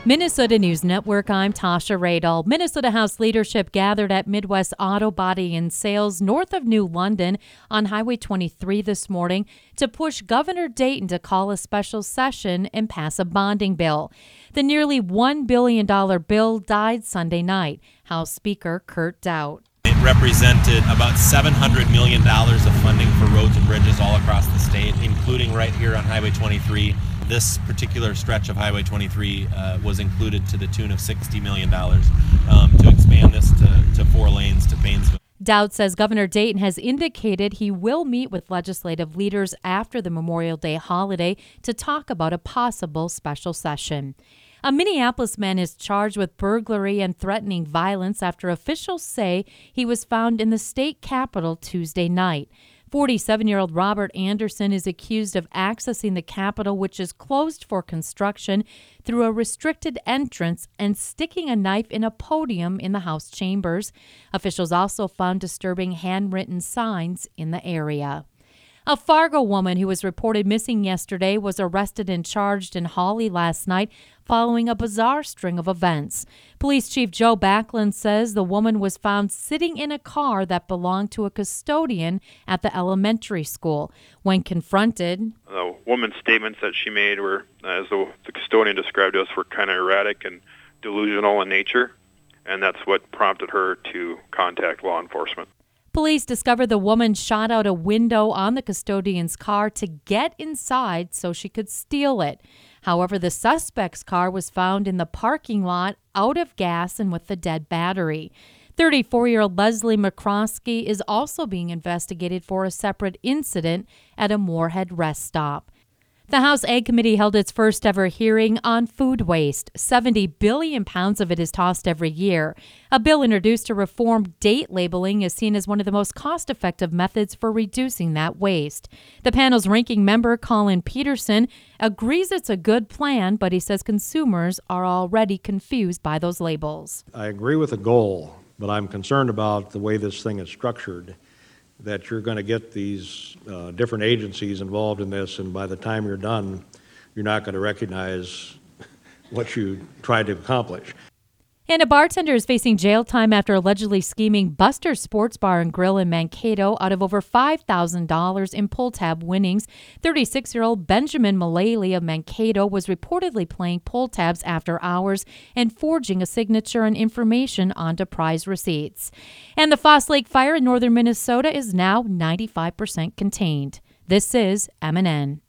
Minnesota News Network, I'm Tasha Radel. Minnesota House leadership gathered at Midwest Auto Body and Sales north of New London on Highway 23 this morning to push Governor Dayton to call a special session and pass a bonding bill. The nearly $1 billion bill died Sunday night. House Speaker Kurt Daudt. It represented about $700 million of funding for roads and bridges all across the state, including right here on Highway 23. This particular stretch of Highway 23 was included to the tune of $60 million to expand this to 4 lanes to Paynesville. Daudt says Governor Dayton has indicated he will meet with legislative leaders after the Memorial Day holiday to talk about a possible special session. A Minneapolis man is charged with burglary and threatening violence after officials say he was found in the state capitol Tuesday night. 47-year-old Robert Anderson is accused of accessing the Capitol, which is closed for construction, through a restricted entrance and sticking a knife in a podium in the House chambers. Officials also found disturbing handwritten signs in the area. A Fargo woman who was reported missing yesterday was arrested and charged in Hawley last night following a bizarre string of events. Police Chief Joe Backlund says the woman was found sitting in a car that belonged to a custodian at the elementary school. When confronted, the woman's statements that she made were, as the custodian described to us, were kind of erratic and delusional in nature, and that's what prompted her to contact law enforcement. Police discovered the woman shot out a window on the custodian's car to get inside so she could steal it. However, the suspect's car was found in the parking lot, out of gas and with a dead battery. 34-year-old Leslie McCroskey is also being investigated for a separate incident at a Moorhead rest stop. The House Ag Committee held its first ever hearing on food waste. 70 billion pounds of it is tossed every year. A bill introduced to reform date labeling is seen as one of the most cost-effective methods for reducing that waste. The panel's ranking member, Colin Peterson, agrees it's a good plan, but he says consumers are already confused by those labels. I agree with the goal, but I'm concerned about the way this thing is structured, that you're going to get these different agencies involved in this, and by the time you're done, you're not going to recognize what you tried to accomplish. And a bartender is facing jail time after allegedly scheming Buster's Sports Bar and Grill in Mankato out of over $5,000 in pull tab winnings. 36-year-old Benjamin Mullally of Mankato was reportedly playing pull tabs after hours and forging a signature and information onto prize receipts. And the Foss Lake fire in northern Minnesota is now 95% contained. This is MNN.